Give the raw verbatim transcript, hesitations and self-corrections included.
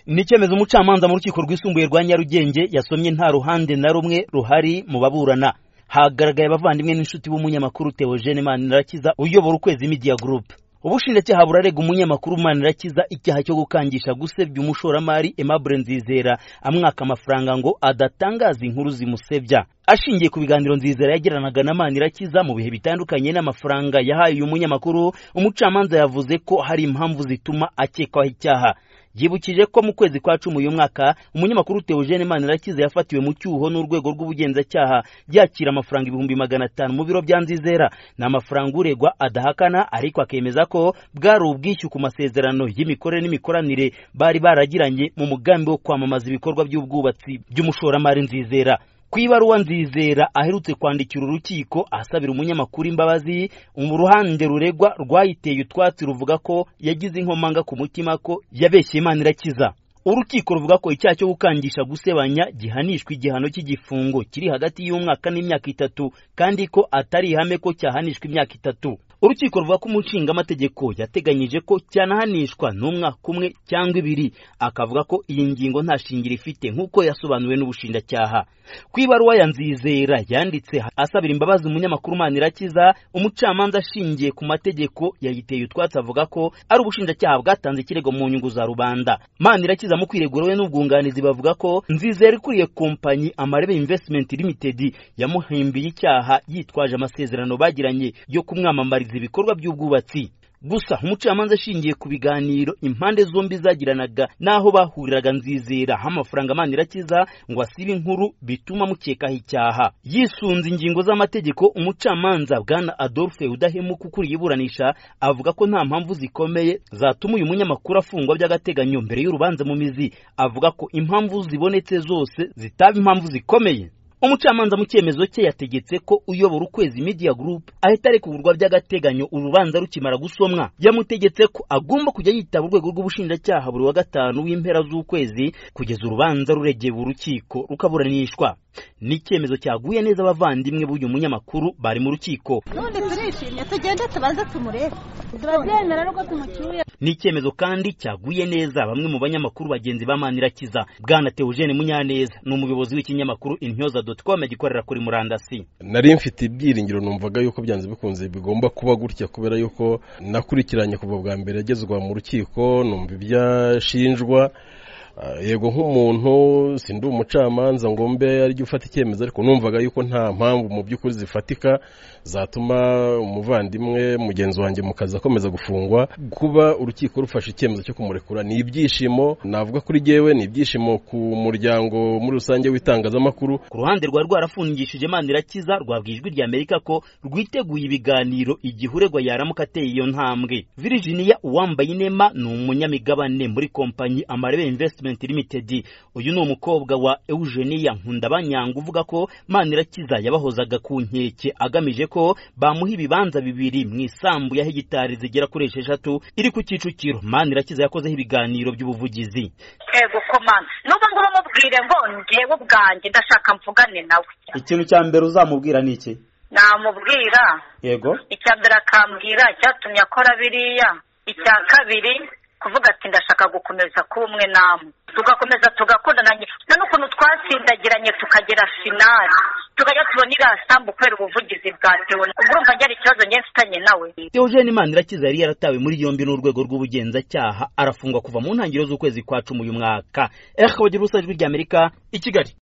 Nicyemezo umucamanza mu rukiko rwisumbuye rwa Nyarugenge yasomye nta ruhande na rumwe ruhari mu baburana. Hagaragaye abavandimwe n'inshuti b'umunyamakuru Theogene Manirakiza uyobora Ukwezi Media Group. Ubushinjacyaha burarega umunyamakuru Manirakiza icyaha cyo gukangisha gusebya umushoramari Aimable Nzizera amwaka amafaranga ngo adatangaza inkuru zimusebya. Ashingiye ku biganiro Nzizera yagiranaga na Manirakiza mu bihe bitandukanye n'amafaranga yahaye uyu munyamakuru, umucamanza yavuze ko hari impamvu zituma akekwaho icyaha. Yibukije ko mu kwezi kwa cumi uyu mwaka umunyamakuru Theogene Manirakiza yafatiwe mu cyuho n'urwego rw'ubugenzacyaha yakira amafaranga ibihumbi magana atanu mu biro bya Nzizera. Na amafaranga uregwa adahakana ariko akemeza ko bwari ubwishyu ku masezerano y'imikorere n'imikoranire bari baragiranye mu mugambi wo kwamamaza ibikorwa by'ubwubatsi by'umushoramari Nzizera. Kwibaruwa Nzizera aherutse kwandikira urukiko asabira umunyamakuru imbabazi, mu ruhande ruregwa rwayiteye utwatsi ruvuga ko yagize inkomanga ku mutima ko yabeshye Manirakiza. Urukiko ruvuga ko icyaha cyo gukangisha gusebanya gihanishwa igihano cy'igifungo kiri hagati y'umwaka n'imyaka itatu kandi ko atari ihame ko cyahanishwa imyaka itatu. Urukiko ruvuga ko umushinga amategeko yateganyije ko cyanahanishwa n'umwaka umwe cyangwa ibiri, akavuga ko iyi ngingo nta shingiro ifite nk'uko yasobanuwe n'ubushinjacyaha. Kwibaruwa ya Nzizera yanditse asabira imbabazi umunyamakuru Manirakiza, umucamanza ashingiye ku mategeko yayiteye utwatsi avuga ko ari ubushinjacyaha bwatanze ikirego mu nyungu za rubanda. Manirakiza mu kwiregura we n'ubwunganizi bavuga ko Nzizera ikuriye kompanyi Amarebe Investment Limited yamuhimbiye icyaha yitwaje amasezerano bagiranye yo kumwamamariza ibikorwa by'ubwubatsi. Gusa umucamanza ashingiye ku biganiro impande zombi zagiranaga naho bahuriraga Nzizera amafaranga Manirakiza ngo asibe inkuru bituma mukekaho icyaha. Yisunze ingingo z'amategeko, umucamanza Bwana Adolphe Udahemuka ukuriye iburanisha avuga ko nta mpamvu zikomeye zatuma uyu munyamakuru afungwa by'agateganyo mbere y'urubanza mu mizi. Avuga ko impamvu zibonetse zose zitaba impamvu zikomeye. Umucamanza mu cyemezo cye yategetse ko uyobora Ukwezi Media Group ahita arekurwa by'agateganyo urubanza rukimara gusomwa. Yamutegetse ko agomba kujya yitaba urwego rw'ubushinjacyaha buri wa gatanu w'impera z'ukwezi kugeza urubanza ruregeye urukiko rukaburanishwa. Ni icyemezo cyaguye neza abavandimwe b'uyu munyamakuru bari mu rukiko. None turishimye tugende tubaze tumurebe. Turabyemera nuko tumucyuye. Ni icyemezo kandi cyaguye neza bamwe mu banyamakuru bagenzi ba Manirakiza. Bwana Theogene Munyaneza ni umuyobozi w'ikinyamakuru intyoza dot com gikorera kuri murandasi. Nari mfite ibyiringiro numvaga yuko byanze bikunze bigomba kuba gutya kubera yuko nakurikiranye kuva bwa mbere agezwa mu rukiko, numva ibyashinjwa. Yego nk'umuntu sindi umucamanza ngo mbe ari gufata icyemezo, ariko numvaga yuko nta mpamvu mu by'ukuri zifatika zatuma umuvandimwe mugenzi wanjye mukaza akomeza gufungwa. Kuba urukiko rufashe icyemezo cyo kumurekura ni ibyishimo, navuga kuri jewe ni ibyishimo ku muryango muri rusange w'itangazamakuru. Ku ruhande rwa rwarafungishije Manirakiza rwabwijwe rya Amerika ko rwiteguye ibiganiro igihuregwa yaramuka ateye iyo ntambwe. Virginia Uwambayinema ni umunyamigabane muri kompanyi Amarebe Investment Limited. Uyu ni umukobwa wa Eugenia Nkundabanyanga uvuga ko Manirakiza yabahozaga ku nkeke agamije ko bamuha ibibanza bibiri mu isambu ya hegitari zigera kuri esheshatu iri ku Kicukiro. Manirakiza yakozeho ibiganiro by'ubuvugizi. Ego komanda nuba ngo bamubwire ngo ngewe ubwanjye ndashaka mvugane nawe. Ikintu cya mbere uzamubwira ni iki? Namubwira yego icya mbere akambwira cyatumye akora biriya, icya kabiri kuvuga ati ndashaka gukomeza kuba umwe namwe, tugakomeza tugakundana n'ukuntu twasindagiranye tukagera finali tukajya tubona irasambu kwera ubuvugizi bwa Theo. Urumva njye ikibazo njye mfitanye nawe. Theogene Manirakiza yari yaratawe muri yombi n'urwego rw'ubugenzacyaha arafungwa kuva mu ntangiriro z'ukwezi kwa cumi uyu mwaka. Eka bagira usajwi ry'Amerika i Kigali.